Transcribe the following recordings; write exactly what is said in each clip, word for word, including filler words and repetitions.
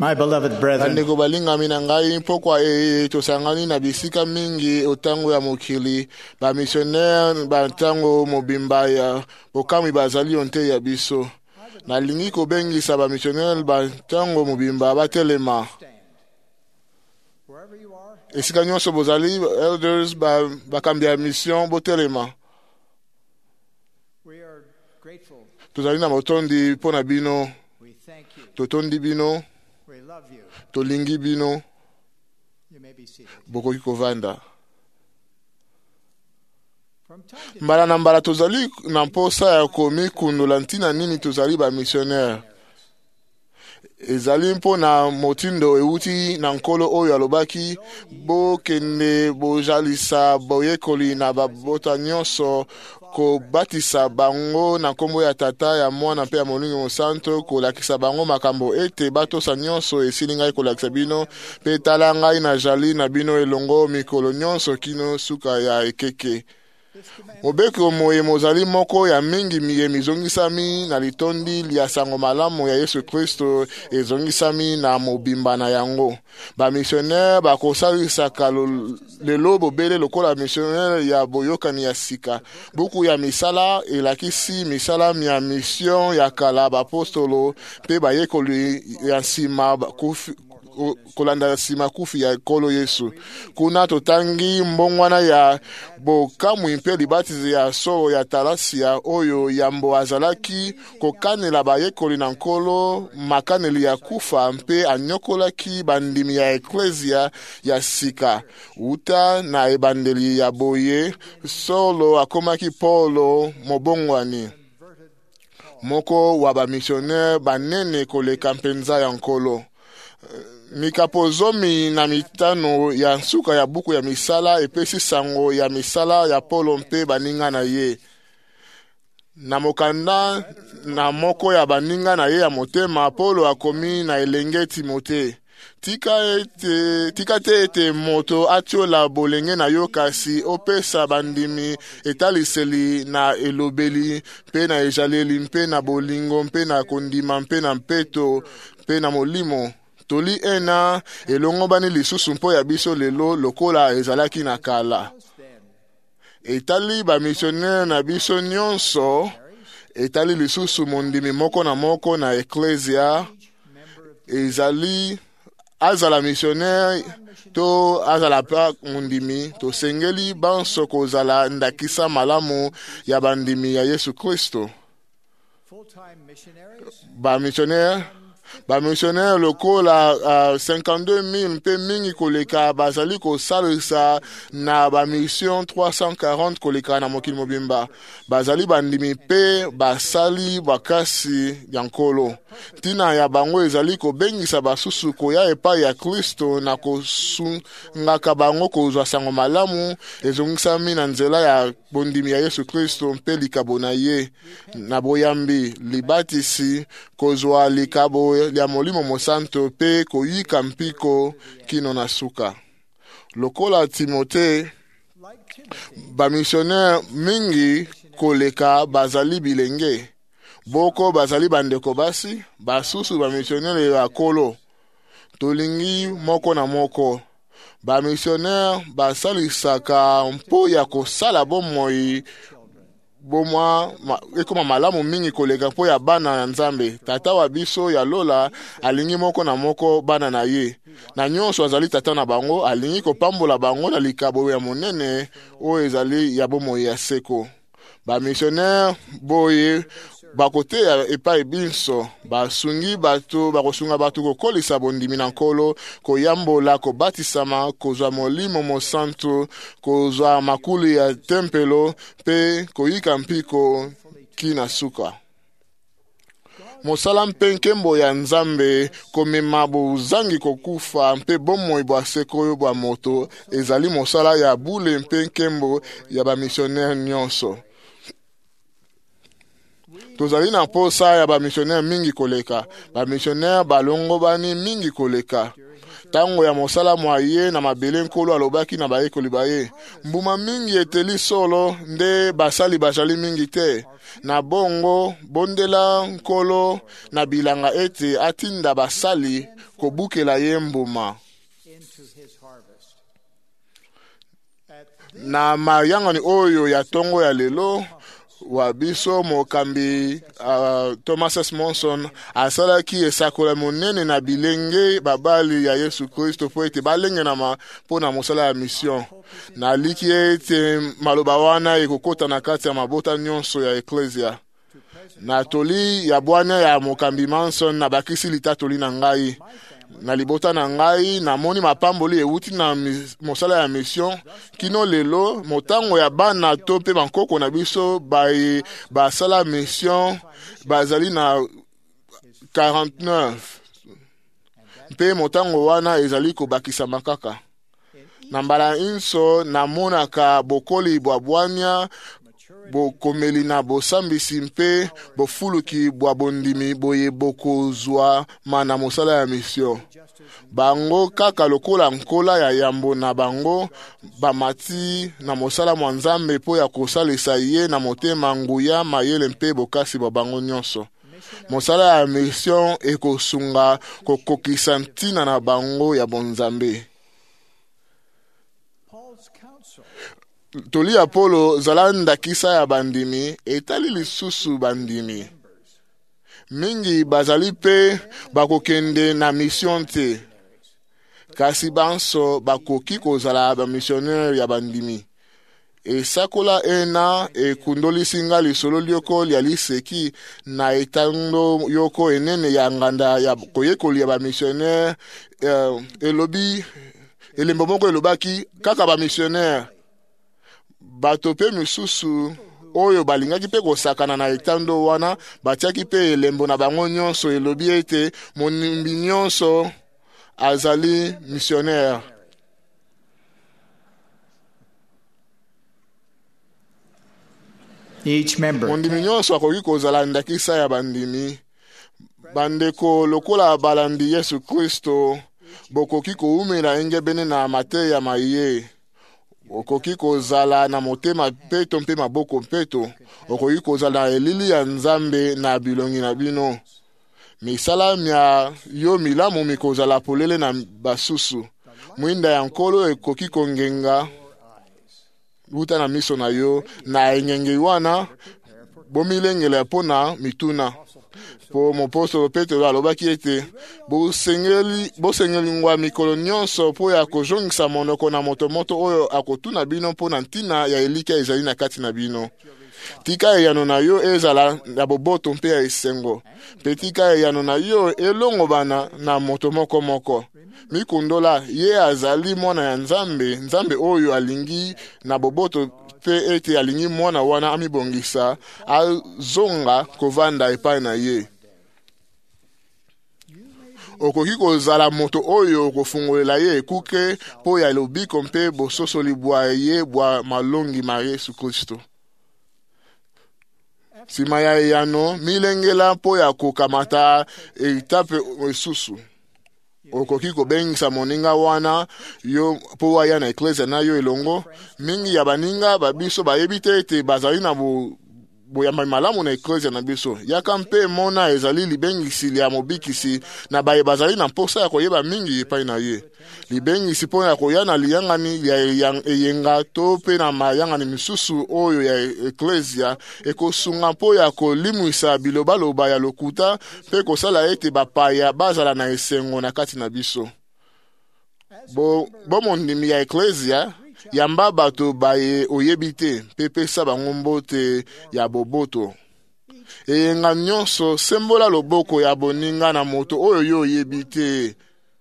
My beloved brethren, Bandeko balingami na ngai pokwa e tosangani na bisika mingi otango ya mokili ba missionnaire ba tango mobimba ya bokamwi bazali onte ya biso nalingi kobengisa ba missionnaire ba tango mobimba batelema esika nyonso bozali elders ba bakambi ya mission botelema. Tozali na motondi pona bino, totondi bino, tolingi bino. Bokoki kovanda. Mbala na mbala tozali na mposa ya komi kundula ntina nini tozali ba missionnaire. Ezali mpo na motindo euti na nkolo oyo alobaki bo kende bojalisa boyekoli na babota nyonso ko batisa bango na kombo ya tata ya mwana pe ya molingi mosanto kolakisa bango makambo ete batosa nyonso esili ngai kolakisa bino pe tala ngai na jali na bino elongo mikolo nyonso kino suka ya ekeke. Mobeko moye mozali moko ya mingi miye mizongisami na litondi lia sango malamu ya Yesu Kristo ezongisami na mobimba na yango. Ba missionnaire ba kosalisa lelo bobele lokola missionnaire ya boyokani ya sika. Buku ya misala elakisi misala ya mission ya kala ba apostolo pe ba yekoli ya sima kufi kolanda sima kufi ya kolo Yesu. Kuna totangi mbongwana ya bokamwi mpe libatizi ya so ya talasia oyo yambo azalaki kokanela bayekoli na nkolo makaneli ya kufa mpe anyokolaki bandimi ya eklesia ya sika. Uta na ebandeli ya boye solo akomaki Polo mobongwani moko wa ba missionnaire banene koleka mpenza ya nkolo. Mikapozomi na mitano ya nsuka ya buku ya misala epesi sango ya misala ya Polo mpe baninga na ye. Na mokanda na moko ya baninga na ye ya motema Polo akomi na elenge Timote. Tika ete tika te ete moto atiola bolenge na yo kasi opesa bandimi etaliseli na elobeli mpe na ejaleli mpe na bolingo mpe na kondima mpe na mpeto mpe na molimo. Toli ena elongo bani lisusu mpo ya biso lelo lokola ezalaki na kala. Etali ba missionnaire na biso nyonso etali lisusu mondimi moko na moko na eklesia ezali azala missionnaire to azala pa mondimi to sengeli banso kozala ndakisa malamu ya bandimi ya Yesu Kristo. Ba missionnaire ba missionnaire lokola uh, cinquante-deux mille mpe mingi koleka bazali kosalisa na ba mission trois cent quarante koleka na mokili mobimba. Bazali bandimi pe basali bakasi ya nkolo. Tina ya bango ezali kobengisa basusu koya epai ya Kristo na kosungaka bango kozwa sango malamu ezongisami na nzela ya bondimi ya Yesu Kristo mpe likabo na ye na boyambi libatisi kozwa likabo ya molimo mosanto pe koyika mpiko kino na suka. Lokola Timote ba missionnaire mingi koleka bazali bilenge. Boko bazali bandeko basi basusu ba missionnaire ya kolo. Tolingi moko na moko. Ba missionnaire basalisaka mpo ya kosala bomoi bomwa ma, ekoma malamu mingi koleka mpo ya bana na Nzambe. Tata wa biso ya lola alingi moko na moko bana na ye. Na nyonso azali tata na bango alingi kopambola bango na likabo ya monene o ezali ya bomoi ya seko. Ba missionnaire boye bakote ya epai binso basungi bato bakosunga bato kokolisa bondimi na nkolo koyambola kobatisama kozwa molimo mosanto kozwa makulu ya tempelo pe koyika mpiko kina suka. Mosala mpe nkembo ya Nzambe komema bozangi kokufa mpe bomoi bwa seko bwa moto ezali mosala ya bule mpe nkembo ya ba missionnaire nyonso. Tozali na posa ya ba missionnaire mingi koleka. Ba missionnaire balongo bani mingi koleka. tango ya mosala mwaye na mabele nkolo alobaki na bayekoli baye mbuma mingi eteli solo nde basali bazali mingi te na bongo bondela nkolo na bilanga ete atinda basali kobukela ye mbuma na mayangani oyo ya tongo ya lelo wa biso mokambi uh, Thomas S. Monson asalaki esakola monene na bilenge babali ya Yesu Kristo po ete balenge na ma po na mosala ya mission na liki ete maloba wana ekokota na kati ya mabota nyonso ya eklesia na toli ya bwana ya mokambi Monson na bakisi litatoli na ngai na libota na ngai na moni mapamboli euti na mosala ya mission kino lelo motango ya bana to pe bankoko na biso baye basala mission bazali na quarante-neuf pe motango wana ezali kobakisa makaka na mbala inso na monaka bokoli bwabwanya bokomeli na bosambisi mpe bofuluki bwa bondimi boye bokozwa mana mosala ya mission bango kaka lokola nkola ya yambo na bango bamati na mosala mwa Nzambe po ya kosalisa ye na motema nguya mayele mpe bokasi bwa bango nyonso mosala ya mission ekosunga kokokisa ntina na bango ya bonzambe toli Apolo zala ndakisa ya bandimi etali lisusu bandimi mingi bazali pe bakokende na mission te kasi banso bakoki kozala ba missionnaire ya bandimi esakola ena ekundolisi nga lisolo lioko lia liseki na etando yoko enene ya nganda ya koyekoli ya ba missionnaire uh, elobi elembo moko elobaki kaka ba missionnaire bato pe misusu oyo balingaki pe kosakana na etando wana batiaki pe elembo na bango nyonso elobi ete monimbi nyonso azali missionnaire each member mondimi nyonso akoki kozala ndakisa ya bandimi bandeko lokola balandi Yesu Kristo bokoki koumela engebene na mateya maye okoki kozala na motema peto mpe maboko peto okoki kozala na elili ya Nzambe na bilongi na bino misala mya yo milamu mikozala polele na basusu mwinda ya nkolo ekoki kongenga uta na miso na yo na enyenge wana bomilengela pona mituna po mopostolo Petro alobaki ete bosengeli bosengeli ngwa mikolo nyonso po ya kozongisa monoko na moto moto oyo akotuna bino po na ntina ya elika ezali na kati na bino tika eyano na yo ezala na boboto mpe ya esengo mpe tika eyano na yo elongo bana na moto moko moko mikundola ye azali mwana ya Nzambe Nzambe oyo alingi na boboto pe ete alingi mwana wana amibongisa azonga kovanda epai na ye okoki kozala moto oyo kofungolela ye ekuke po ya lobiko mpe bososoli bwa ye bwa malongi ma Yesu Kristo sima ya eyano milengela po ya kokamata etape esusu okoki kobengisa moninga wana yo po waya na eklesia na yo elongo mingi ya baninga babiso bayebi te ete bazali na bo boyamba malamu na eklesia na biso yaka mpe mona ezali libengisi ya mobikisi na baye bazali na mposa ya koyeba mingi epai na ye libengisi mpo ya koya na liyangani ya eyenga to mpe na mayangani misusu oyo ya eklesia ekosunga mpo ya kolimwisa bilobaloba ya lokuta mpe kosala ete bapaya bazala na esengo na kati na biso bo bomondimi ya eklesia yamba bato baye oyebi te mpe pesa bango mbote ya boboto eyenga nyonso sembola loboko ya boninga na moto oyo yo oyebi te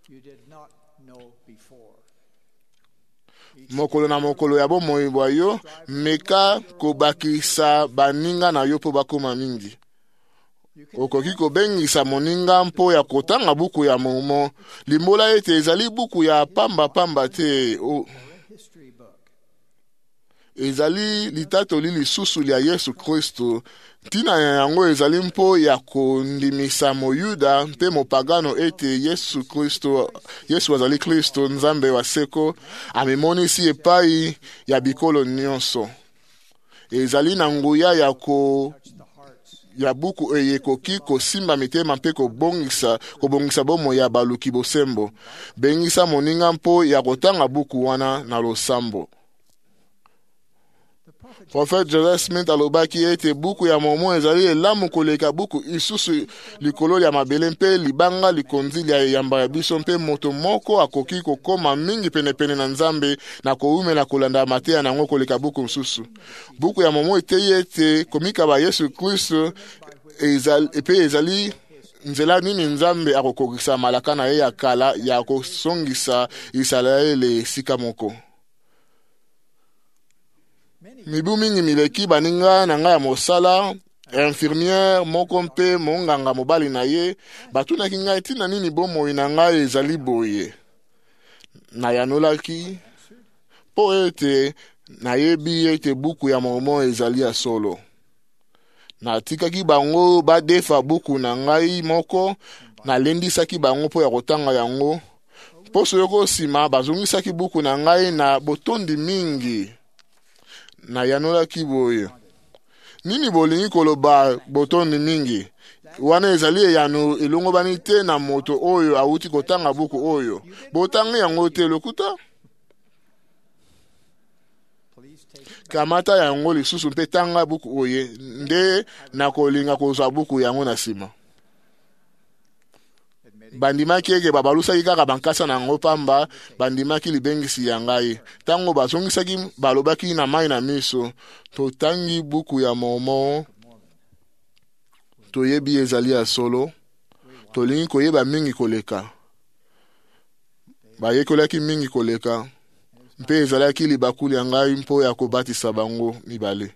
mokolo na mokolo ya bomoi bwa yo meka kobakisa baninga na yo po bakoma mingi okoki kobengisa moninga mpo ya kotanga buku ya momo limbola ete ezali buku ya pamba pamba te o ezali litatoli lisusu lia Yesu Kristo. Ntina yango ezali mpo ya kondimisa moyuda mpe mopagano ete Yesu Kristo, Yesu azali Kristo nzambe wa seko, amemonisi epai ya bikolo nyonso. Ezali na nguya ya ko ya buku eyekoki kosimba mitema mpe kobongisa kobongisa bomo ya baluki bosembo. Bengisa moninga mpo ya kotanga buku wana na losambo. Prophète Joseph Smith alobaki ete buku ya Mormon ezali elamu koleka buku isusu likolo ya mabele mpe libanga likonzi lia yamba ya biso mpe moto moko akoki kokoma mingi penepene na nzambe na koumela kolanda mateya nango koleka buku msusu. Buku ya Mormon etei ete komika ba Yesu Kristo ezali, epe ezali nzela nini nzambe akokokisa malaka na ye ya kala ya kosongisa Israele sika moko. Mibu mingi mileki baninga na nga ya mosala, infirmière moko mpe monganga mobali na ye, batunaki ngai tina nini bomoi na ngai ezali boye. Nayanolaki, po ete nayebi ete buku ya Mormon ezali ya solo. Natikaki bango badefa buku na ngai moko, nalendisaki bango po ya kotanga yango. Poso yoko sima bazongisaki buku na ngai na botondi mingi. Na yanola kiboye. Nini bolingi koloba botondi mingi? Wana ezali yano elongo banite na moto oyo awuti kotanga buku oyo. Botangi yango te lokuta? Kamata yango lisusu mpe tanga buku oye. Nde na kolinga kozwa buku yango na sima. Bandimaki eke babalusaki kaka bankasa na ngo pamba, bandimaki libengisi ya ngai. Tango bazongisaki balobaki na mai na miso, totangi buku ya Mormon, toyebi ezali ya solo, tolingi koyeba mingi koleka. Bayekolaki mingi koleka, mpe ezalaki libakuli ya ngai mpo ya kobatisa bango mibale.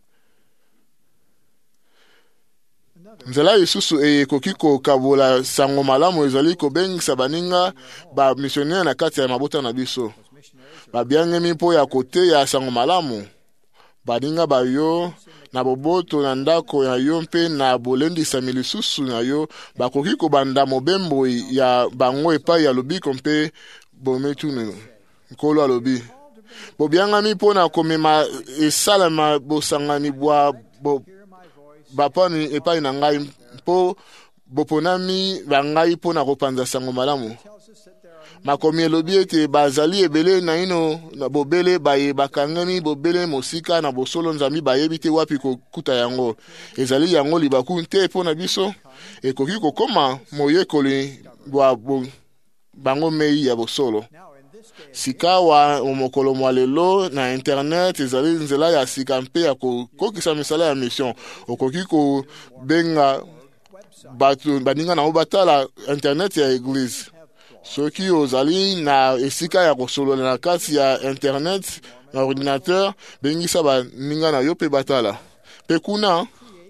Nzela isusu eyekoki kokabola sango malamu ezali kobengisa baninga ba missionnaire na kati ya mabota na biso. Babiangemi mpo ya kote ya sango malamu. Baninga bayo na boboto na ndako ya yo mpe na bolendisa milisusu na yo bakoki kobanda mobembo ya bango epai ya lobiko mpe bometune. Nkolo alobi. Bobiangami mpo na komema esalama bosangani bwa bo bapani epai na ngai mpo boponami bangai mpo na kopanza sango malamu. Makomi elobi ete bazali ebele na ino na bobele baye bakangani bobele mosika na bosolo nzambi bayebi te wapi kokuta yango. Ezali yango libaku nte mpo na biso ekoki kokoma moyekoli bwa bango mei ya bosolo. Sika wa omokolo mwa lelo na internet ezali nzela ya sika mpe ya kokokisa misala ya mission. Okoki ko benga batu baninga na obatala internet ya eglise. Soki ozali na esika ya kosolo na kati ya internet na ordinateur bengisa baninga na yo pe batala. Pe kuna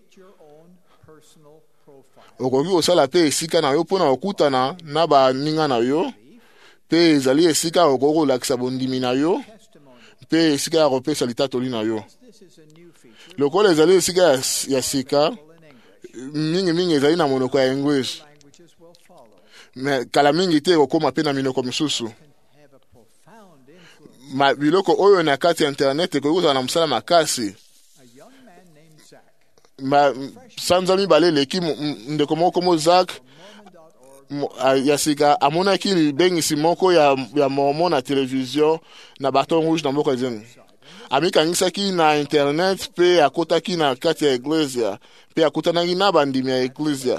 okoki osala pe esika na yo pona okutana na baninga na yo. Pe ezali esika okoko lakisa bondimi na yo, pe esika ya kopesa litatoli na yo. Lokola ezali esika ya, ya sika, mingi mingi ezali na monoko ya English. Me kala mingi te okoma pe na minoko misusu. Ma biloko oyo na kati ya internet ekoki na msala makasi. Ma sanzami bale leki ndeko moko mo Zach yasika amonaki libengisi moko ya ya Mormon na television na baton rouge na moko ezeng. Amikangisaki na internet pe akotaki na kati ya iglesia pe akutanaki na bandimi ya iglesia.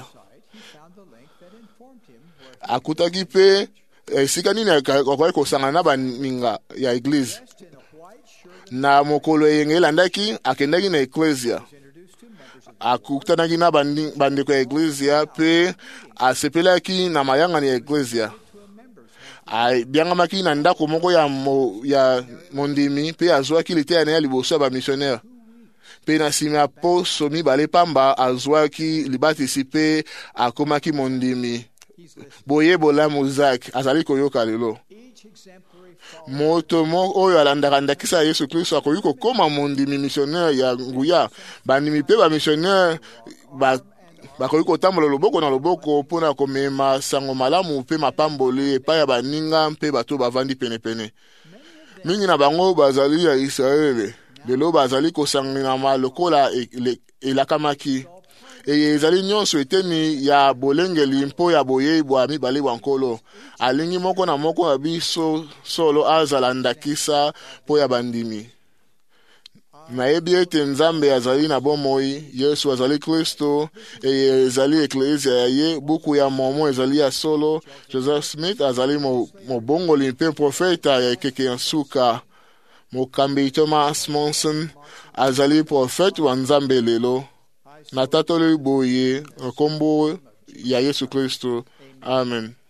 Akutaki pe esika nini akoki kosanga na baninga ya iglesia. Na mokolo yengelandaki akendaki na iglesia. Akutanaki na bandeko ya iglesia pe asepelaki na mayangani ya iglesia. Ai biangamaki na ndako moko ya mo, ya mondimi pe azwaki liteya na ya liboso ya ba missionnaire. Pe na sima poso mibale pamba azwaki libatisi pe akomaki mondimi. Boye bola muzak azali koyoka lelo. moto moko oyo alandaka ndakisa ya Yesu Kristo akoki kokoma mondimi missionnaire ya nguya. Bandimi mpe bamissionnaire ba bakoki kotambola loboko na loboko mpona komema sango malamu mpe mapamboli epai ya baninga mpe bato bavandi penepene. Mingi na bango bazali ya Israele, lelo bazali kosanganama lokola elakamaki. Eye ezali nyonso eteni ya bolengeli mpo ya boyebwa mibale bwa nkolo. Alingi moko na moko ya biso solo azala ndakisa mpo ya bandimi. Nayebi ete Nzambe azali na bomoi, Yesu azali Kristo, eye ezali eklesia ya ye, buku ya Mormon ezali ya solo, Joseph Smith azali mobongoli mpe profeta ya ekeke ya nsuka. Mokambi Thomas Monson azali profeta wa Nzambe lelo. Na tatoli boye, kombo ya Yesu Kristo. Amen.